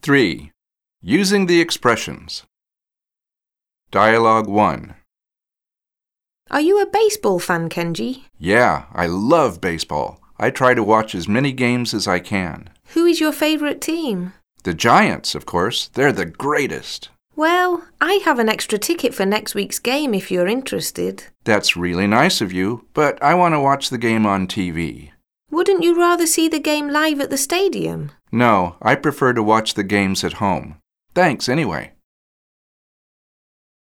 3. Using the expressions. Dialogue 1. Are you a baseball fan, Kenji? Yeah, I love baseball. I try to watch as many games as I can. Who is your favorite team? The Giants, of course. They're the greatest. Well, I have an extra ticket for next week's game if you're interested. That's really nice of you, but I want to watch the game on TV. Wouldn't you rather see the game live at the stadium? No, I prefer to watch the games at home. Thanks anyway.